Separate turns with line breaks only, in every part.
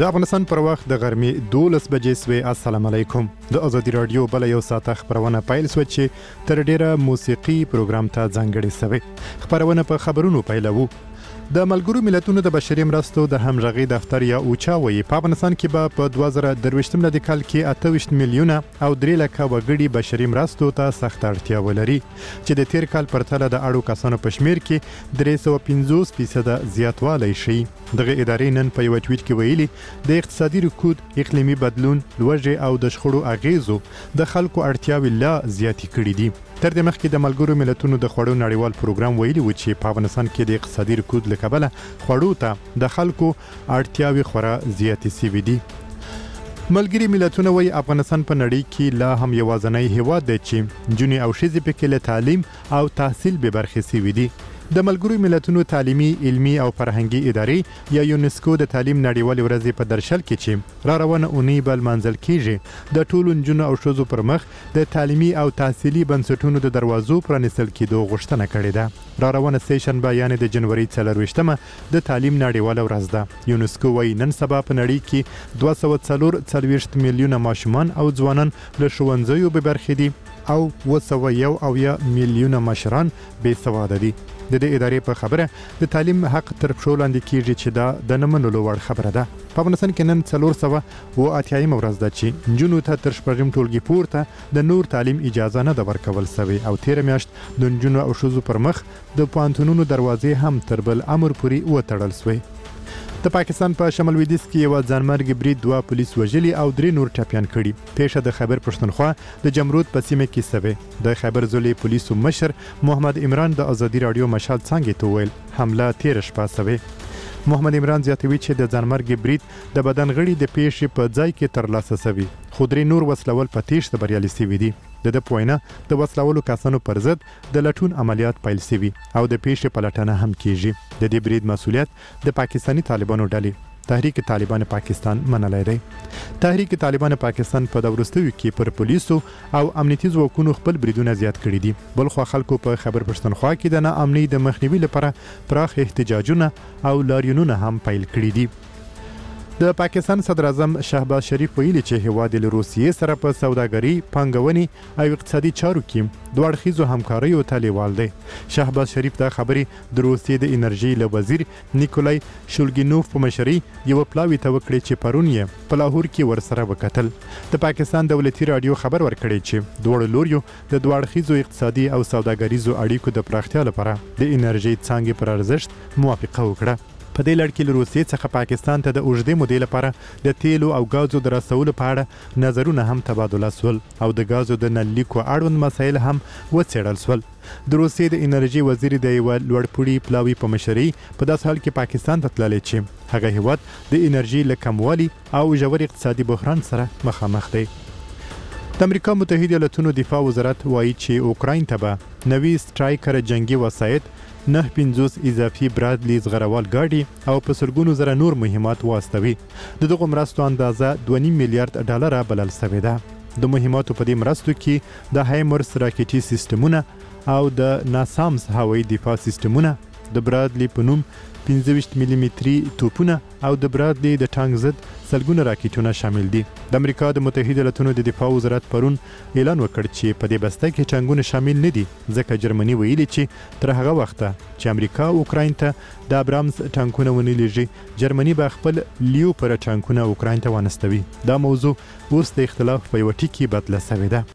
د افغانستان پر وخت د غرمې 12 بجې سوی. السلام علیکم. د ازادي رادیو بل یو ساعت خبرونه پیل سو چې تر ډیره موسیقي پروګرام ته ځانګړی سوی. خبرونه په خبرونو پیلوو. د ملګرو ملتونو د بشري مرستو د همغږي دفتر یا اوچا وایي په افغانستان کې به په 2023 میلادي کال کې 28 میلیونه او 3 لکه وګړي بشري مرستو ته سخت اړتیا ولري چې د تیر کال پرتله د اړو کسانو په شمیر کې 350% زیاتوالی شي. دغه ادارې نن په یو ټویټ کې ویلي د اقتصادي رکود، اقلیمي بدلون، لوږې او د شخړو اغیزو د خلکو اړتیاوې لا زیاتې کړې دي. تر دې مخکې د ملګرو ملتونو د خوړو نړیوال پروګرام ویلي و چې په افغانستان کې د اقتصادي رکود له کبله خوړو ته د خلکو اړتیاوې خورا زیاتې سوي دي. ملګري ملتونه وایي افغانستان په نړۍ کې لا هم یوازینی هیواد دی چې نجونې او ښځې پکې له تعلیم او تحصیل به برخې سوي دي. د ملګرو ملتونو تعلیمي، علمي او فرهنګي ادارې یا یونسکو د تعلیم نړیوالې ورځې په درشل کې چې را روانه اونۍ به لمانځل کیږي د ټولو نجونو او ښځو پر مخ د تعلیمي او تحصیلي بنسټونو د دروازو پرانیستل کېدو غوښتنه کړې ده. را روانه سیشنبه یعنې د جنوري 24مه د تعلیم نړیواله ورځ ده. یونسکو وایي نن سبا په نړۍ کې 244 میلیونه ماشومان او ځوانان له ښوونځیو به برخې دي او 201 میلیونه مشران بې سواده دي. د دې ادارې په خبره د تعلیم حق تر پښو لاندې کیږي چې دا د نه منلو وړ خبره ده. په افغانستان کې نن 480 ورځ ده چې نجونو ته تر شپږم ټولګي پورته د نور تعلیم اجازه نه ده ورکول سوې او تیر میاشت د نجونو او ښځو پر مخ د پوهنتونونو دروازې هم تر بل امر پورې وتړل سوې. د پاکستان په شمال لویدیځ کې یو ځانمرګ برید 2 پولیس وژلي او 3 نور ټپیان کړي. پیښه د خیبر پښتونخوا د جمرود په سیمه کې سوې. د خیبر ضلع پولیسو مشر محمد عمران د ازادي رادیو مشال څنګه ته ویل حمله تیر شپه سوې. محمد عمران زیاتوي چې د ځانمرګ برید د بدن غړي د پیښې په ځای کې ترلاسه سوي. خو 3 نور وسلول په تیښته بریالي سوي دي. د پوینه د وسلولو کسانو پر ضد د لټون عملیات پیل سوي او د پیښې پلټنه هم کیږي. د دې برید مسؤلیت د پاکستاني طالبانو ډلې تحریک طالبان پاکستان منلای دی. تحریک طالبان پاکستان په دورستوي کې پر پولیسو او امنیتي ځواکونو خپل بریدونه زیات کړي دي. بل خو خلکو په خیبر پښتونخوا کې د ناامنۍ د مخنیوي لپاره پراخ احتجاجونه او لاریونونه هم پیل کړي دي. د پاکستان صدر اعظم شهباز شریف ویلي چې هیواد له روسیې سره په سوداګري، پانګونې او اقتصادي چارو کې دوه اړخیزو همکاریو ته لیوال دی. شهباز شریف دا خبرې د روسیې د انرژي له وزیر نیکولای شولګینوف په مشرۍ یو پلاوي ته وکړي چې پرون یې په لاهور کې ورسره وکتل. د پاکستان دولتي رادیو خبر ورکړی چې دوه لوریو د دوه اړخیزو اقتصادي او سوداګریزو اړیکو د پراختیا لپاره د انرژي څانګې پر ارزښت موافقه وکړه. په دې لړ کې له روسیې څخه پاکستان ته د اوږدې مودې لپاره د تیلو او غازو د رسولو په اړه نظرونه هم تبادله سول او د غازو د نللیکو اړوند مسایل هم وڅېړل سول. د روسیې د انرژي وزیر د یو لوړپوړي پلاوي په مشرۍ په داسې حال کې پاکستان ته تللی چې هغه هیواد د انرژي له کموالي او ژور اقتصادي بحران سره مخامخ دی. د امریکا متحده ایالاتونو دفاع وزارت وایي چې اوکراین ته به نوي سټرایکر جنگي وسایط 950 اضافي برادلي زغروال ګاډي او په سلګونو زره نور مهمات واستوي. د دغو مرستو اندازه 2.5 میلیارډ ډالر بلل شوې ده. د مهماتو په دې مرستو کې د هایمرس راکټي سیستمونه او د ناسامز هوایي دفاع سیستمونه، د برادلي په نوم 25 ملي متري توپونه او د برادلي د ټانک ضد سلګونه راکټونه شامل دي. د امریکا د متحده ایالاتونو د دفاع وزارت پرون اعلان وکړ چې په دې بسته کې ټانکونه شامل نه دي ځکه جرمني ویلي چې تر هغه وخته چې امریکا اوکراین ته د ابرامز ټانکونه ونه لیږي جرمني به خپل لیوپر ټانکونه اوکراین ته وانستوي. دا موضوع اوس د اختلاف په یو ټکي بدله شوې ده.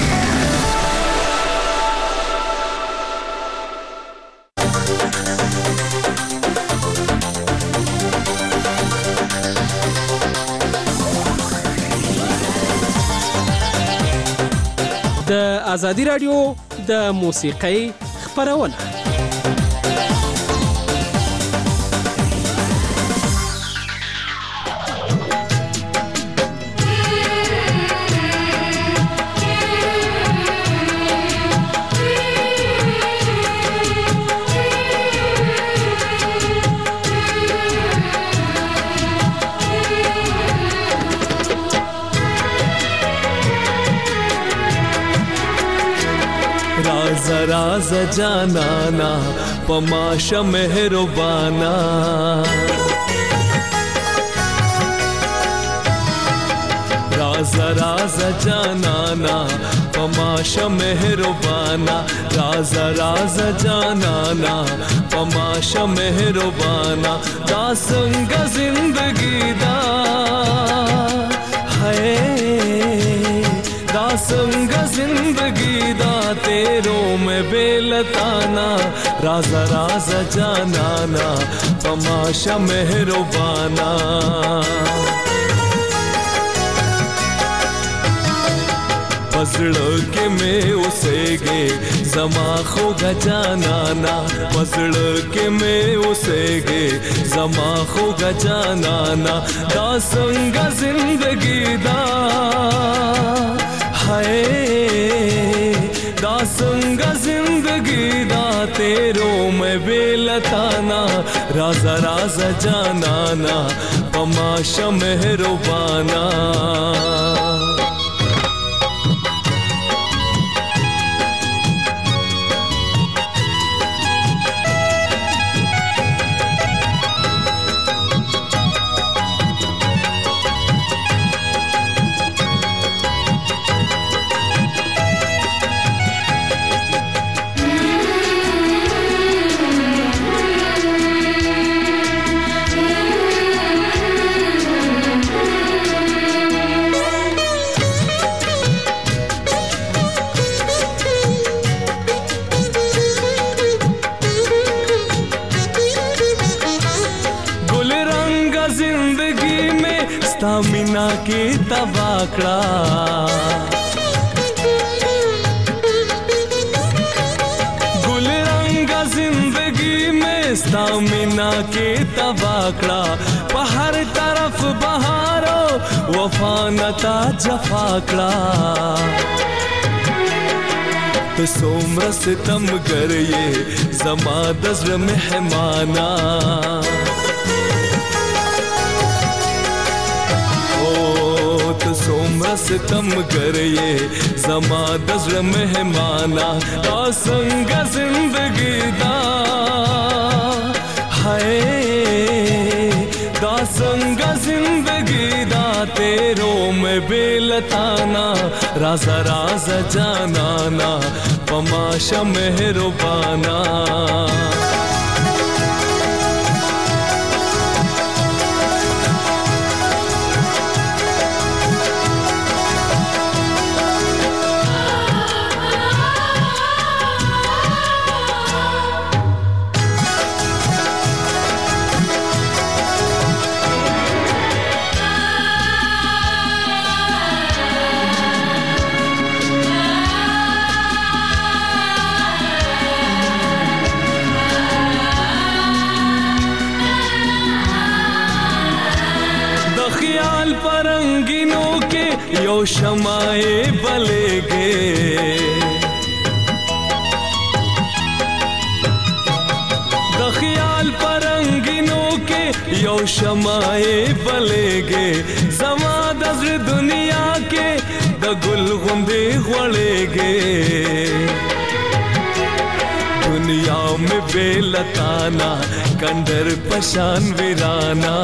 د ازادي رادیو د موسیقۍ خبرونه.
राज जानाना पमाशा मेहरबाना राजा राजा जानाना पमाशा मेहरबाना राजा राजा जानाना पमाशा मेहरबाना दासंग जिंदगी दा है दासंग जिंदगी दा तेरो में बेलताना राजा राजा जानाना तमाशा मेहरबाना पसड़ के में उसे गे जमा खोगा जानाना पसड़ के में उसे गे जमा खोगा जानाना दासंग जिंदगी दा है दासंग जिंदगी दा तेरो में बेलताना राजा राजा जानाना पमाशा मेहरबाना मीना के तबाकड़ा गुल रंगा जिंदगी में स्तामिना के तबाकड़ा पहर तरफ बहारो वफानता जफाकड़ा तो सोमर सितम कर ये जमा दज़्र मेहमाना सोमर सितम कर ये जमा दज़्र मेहमाना दासंग जिंदगी दा है दासंग जिंदगी दा तेरो में बेलताना राजा राजा जानाना पमाशा मेहरबाना परंगिनों के यो शमाए बलेगे दखियाल परंगिनों के यो शमाए बलेगे जमा दज़्र दुनिया के दगुल गुंदे ख्वलेगे दुनिया में बेलताना कंडर पशान वीराना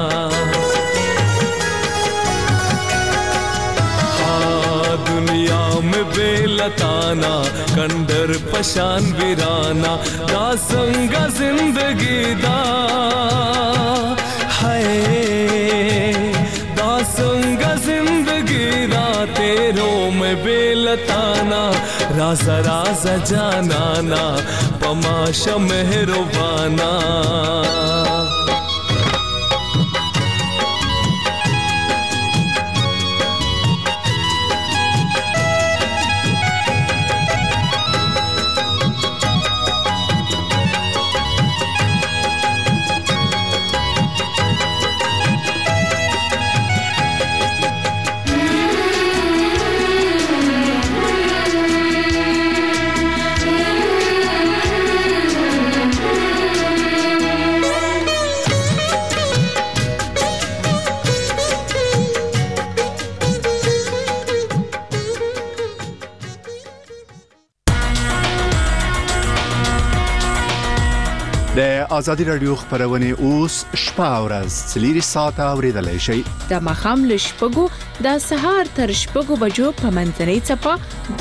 दुनिया में बेलताना कंडर पशान वीराना दासंग जिंदगी दा है दासंग जिंदगी दा तेरो में बेलताना राजा राजा जानाना पमाशा मेहरबाना
د ازادي رادیو خبرونه اوس شپه او ورځ 3 ساعته اوریدلای شئ.
د مخام له شپږو د سهار تر شپږو بجو په منځنۍ چپه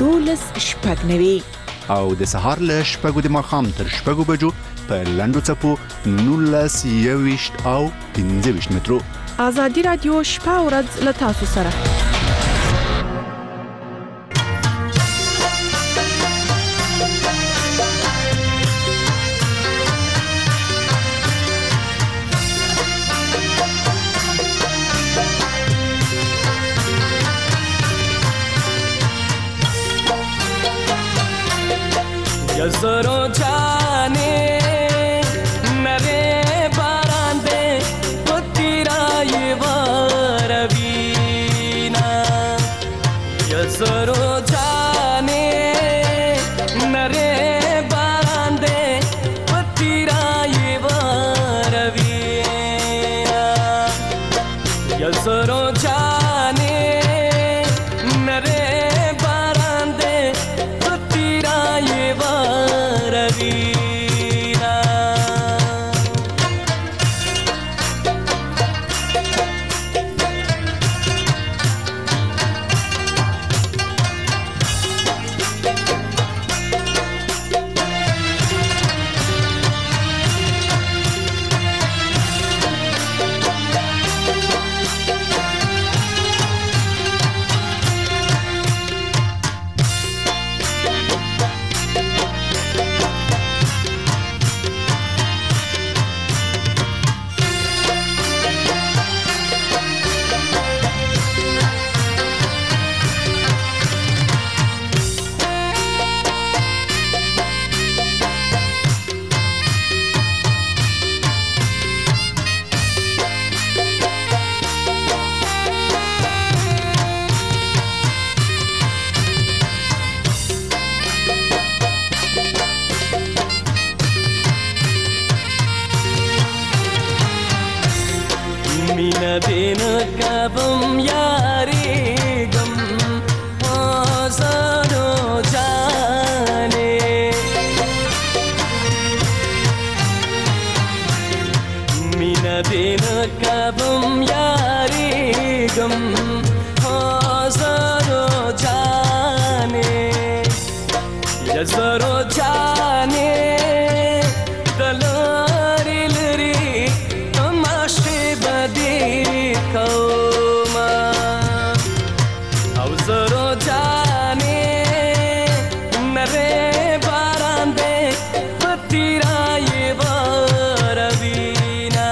12:09
او د سهار له شپږو د مخام تر شپږو بجو په لندو چپو 19:20 او 15 مترو.
ازادي رادیو شپه او ورځ له تاسو سره.
Yazaro jane nare barande patira yevaravina Yazaro jane nare barande patira yevaravina Yazaro jane nare barande patira yevaravina Mina dena kabam yari gam azaro jane Mina dena kabam yari gam azaro jane Yazaro jane dalari lari tamashe kauma Auzaro jane nare barande patira yevaravina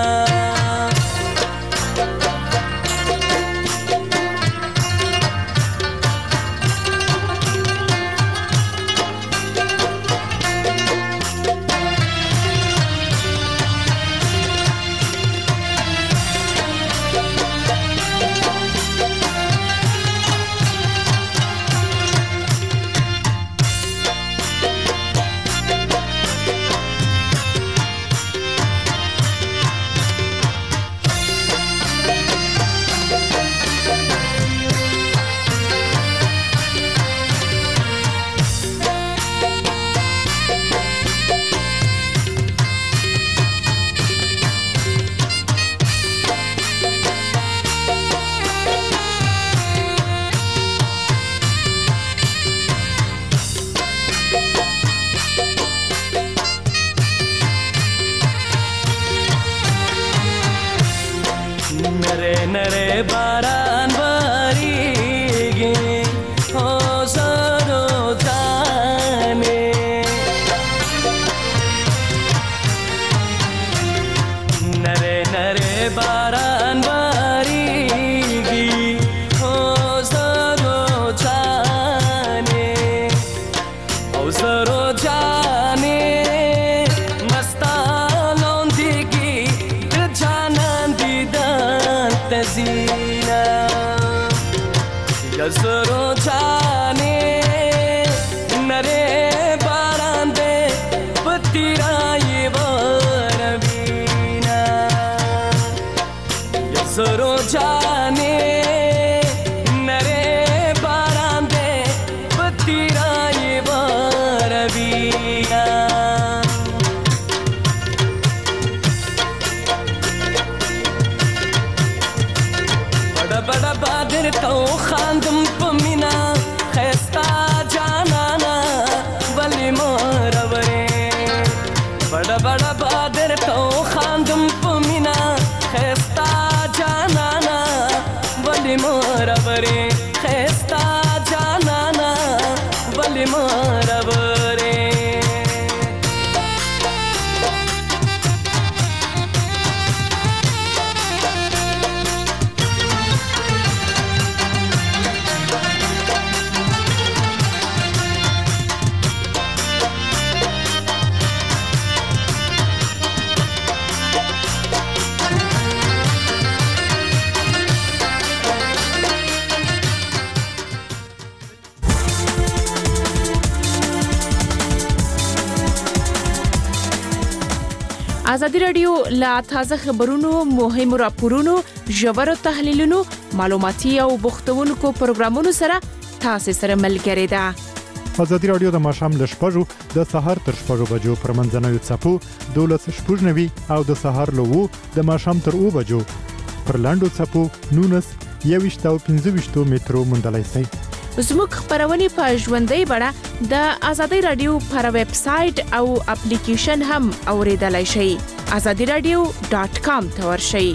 Nare nare baran varige azaro jane Nare nare baran varige azaro jane azaro jane mastalon digi janan didan tazina Yazaro jane nare barande patira yevaravina Yazaro jane nare barande patira yevaravina ولی مارورې بڑا بڑا بادر تو خاندم پمینا خستا جانانا ولی مارورې خستا جانانا ولی مارورې
ازادي رادیو لا تازه خبرونو مهمو راپورونو ژورو تحلیلونو معلوماتي او بوختونکو پروګرامونو سره تاسو سره ملګری ده.
ازادي رادیو د ماښام ل 6:00 د سهار تر 6:00 بجو پر منځنوي څپو 12:90 او د سهار له 2 د ماښام تر 2 بجو پر لاندو څپو 19:15 مترو مندلای سي.
زموږ خبرونه په ژوندۍ بڼه د ازادي رادیو پر ویب سټ او اپلیکیشن هم اوریدلای شئ. azadiradio.com ته ورشئ.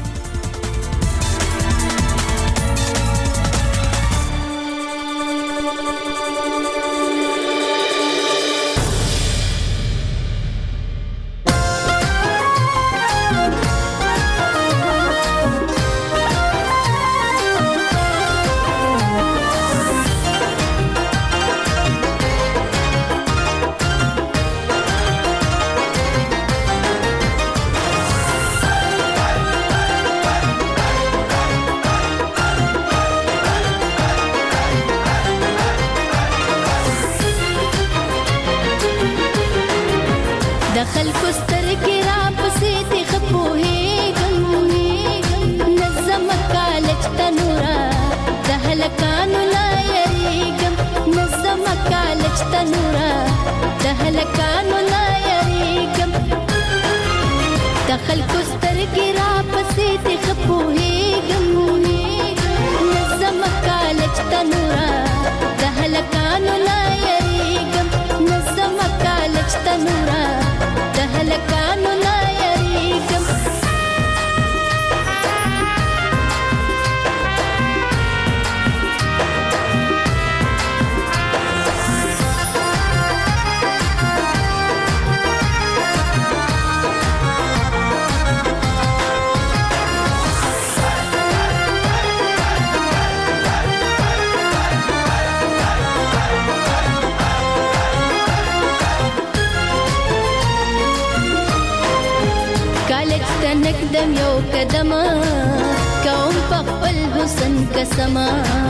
نقدم یو قدم کوم په خپل حسن قسما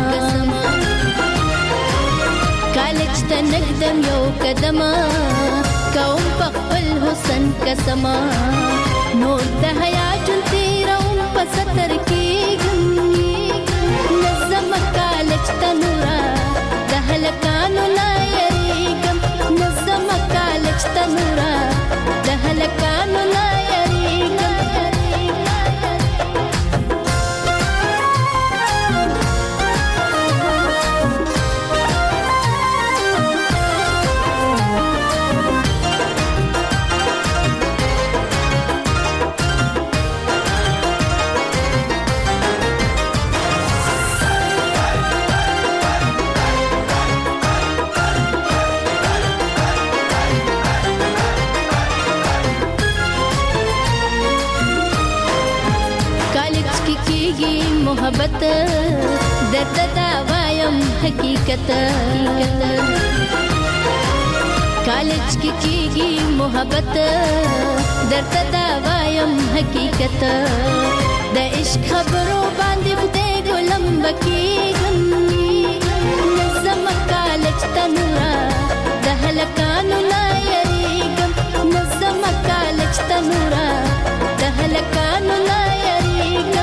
کالج ته نقدم یو قدم کوم په خپل حسن قسما نور د حیا جون تیروم په ستر کېږم نظم کالج ته نورا د هلکانو نه یریږم نظم کالج ته نورا د هلکانو نه محبت درد دا وایم حقیقت کالج کی کیږي محبت درد دا وایم حقیقت د عشق خبرو باندې خدای ګلم بکیږم نظم کالج تنورا د هلکانو نه یریږم نظم کالج تنورا د هلکانو نه یریږم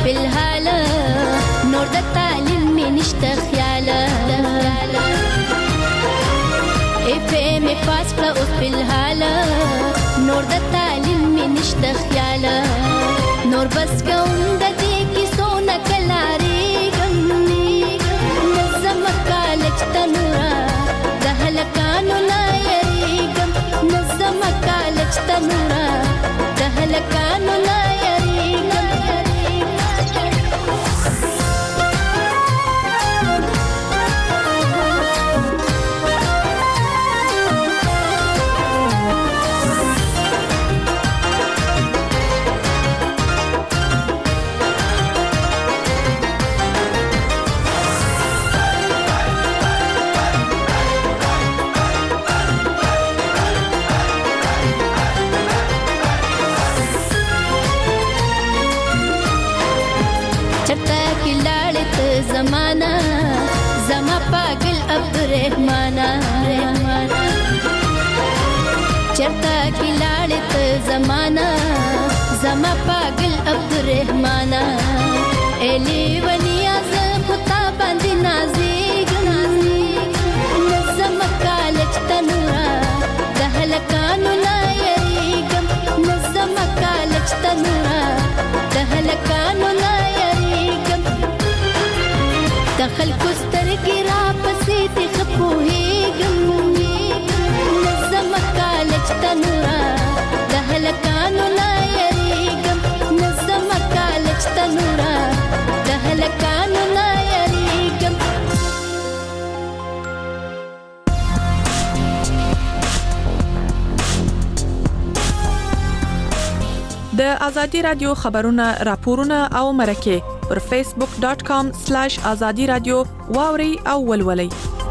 بالحال نور د تعلیم می نشته خیال FM پاس کړه اوس بالحال نور د تعلیم می نشته خیال نور بس کوم د دې کی سونا کلاري غم نظم کالج تنورا د هلکانو نه یریګم نظم کالج تنورا د هلکانو نه زمانہ زما پاگل عبدالرحمانہ چرتا کی لاڑت زمانہ زما پاگل عبدالرحمانہ ایلی ونیا زخطا باندی نازیگم نظم کالج تنورا دہلکانو نا یریگم نظم کالج تنورا دہلکانو نا خلکو سترګې را پسې دې خپوهېږم نظم کالج تنورا د هلکانو نه یریږم نظم کالج تنورا د هلکانو نه یریږم
د ازادي رادیو خبرونه راپورونه او مرکه پر facebook.com/azadi radio واوري او ولولي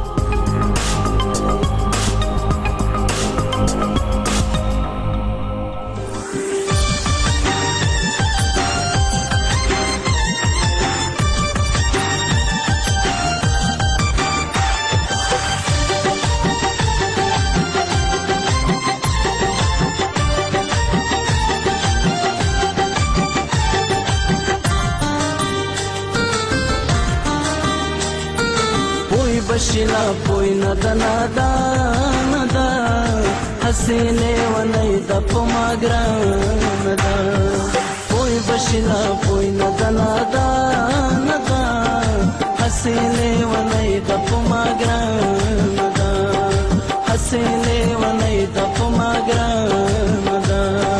بشلا پوی ندا ندا ندا حسینه ونی د پماګران ندا پوی بشلا پوی ندا ندا ندا حسینه ونی د پماګران ندا حسینه ونی د پماګران ندا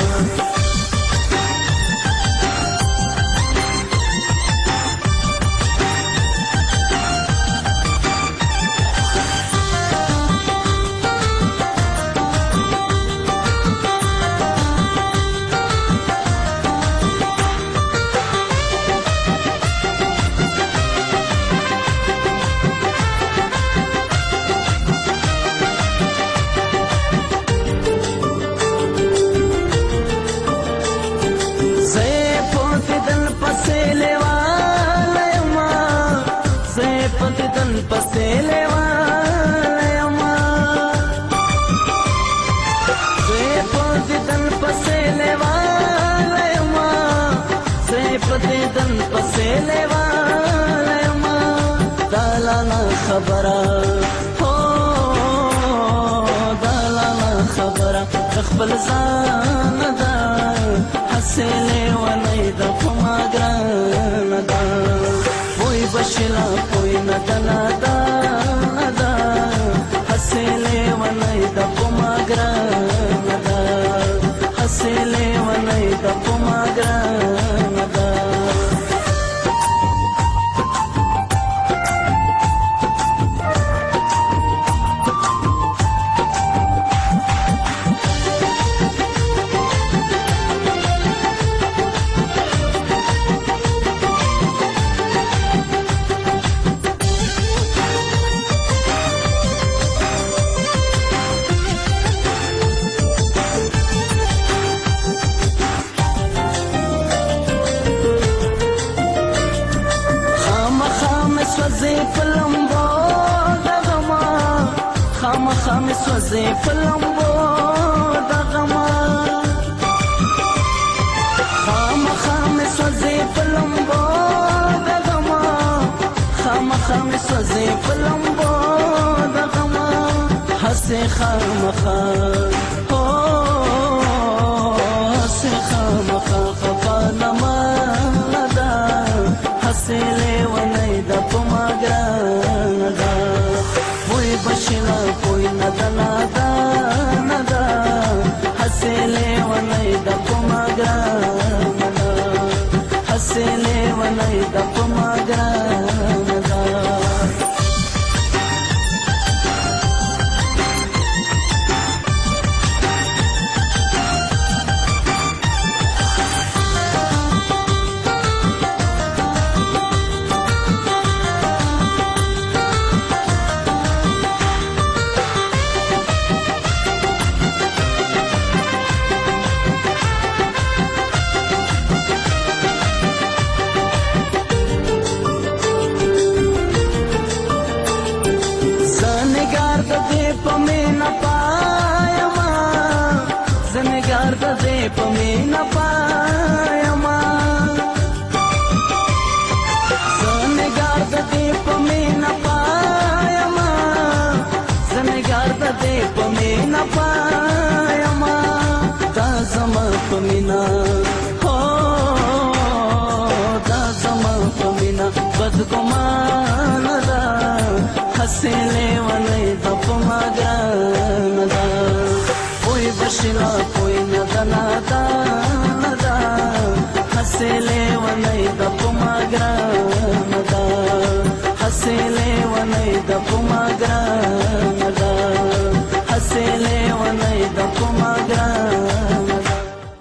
خبره هو دلاله خبره خپل ځان دا حسله ونی د پماګران دا وای بشلا کوئی ندلا دا دا حسله ونی د پماګران دا حسله ونی د پماګران دا خامخ سوځي فلمبو دغما خامخ سوځي فلمبو
خامې سوځې په لمبو د غمه هسې خامخا هسې خامخا خفا لمه ده هسې لیونۍ ده په ما ګرانه ده پوی بشیله پوی نه ده نادانه ده هسې لیونۍ ده په ما ګرانه ده هسې لیونۍ ده په ما ګرانه ده پمینا پایما زنګار د دې پمینا پایما زنګار د دې پمینا پایما دا زما پمینا هو دا زما پمینا بدګمان دا هسې لیونۍ د پما ګران دا کوئی بشلا کوئی ندا ندا ندا هسې لیونۍ د پما ګران دا هسې لیونۍ د پما ګران دا هسې لیونۍ د پما ګران دا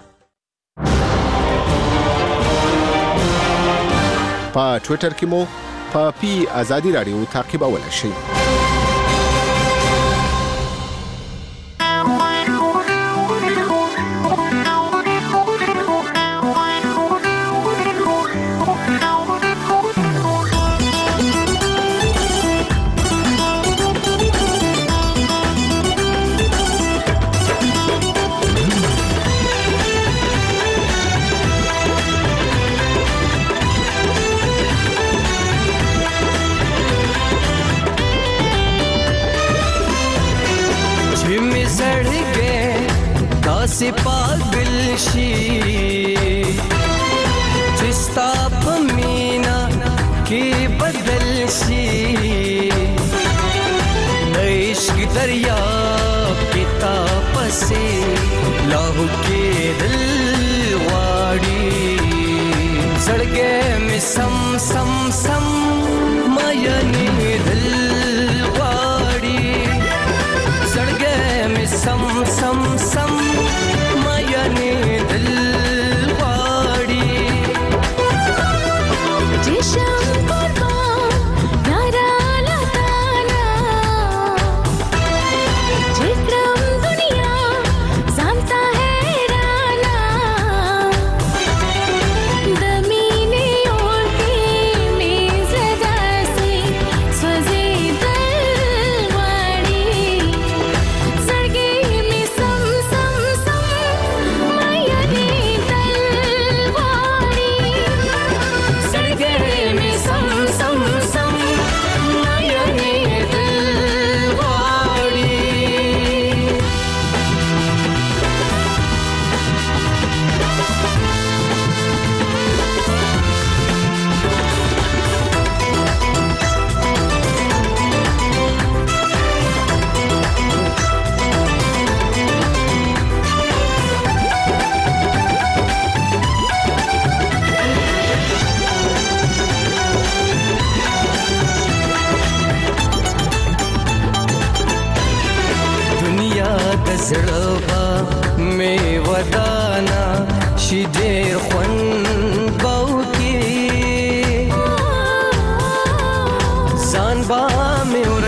په ټوئیټر کې مو په پی آزادی رادیو تعقیبولای شئ. से पागल शी जिस्ता पमीना के बदल शी इश्क दरिया के ताप से लाहू के दिल वाड़ी सड़गे में सम सम सम मायने दिल वाड़ी सड़गे में सम सम सम मायने दिल वाड़ी जिशम कुर्बान नारा लताना जिक्रम दुनिया जानता है राना दमीने और के मेज़ दासी स्वजे दलवाड़ी सड़गे में सम सम सम मायने दलवाड़ी सड़गे में सम सम सम मायने दलवाड़ी दुनिया दजड़वा में वदाना शिदेर ख्वन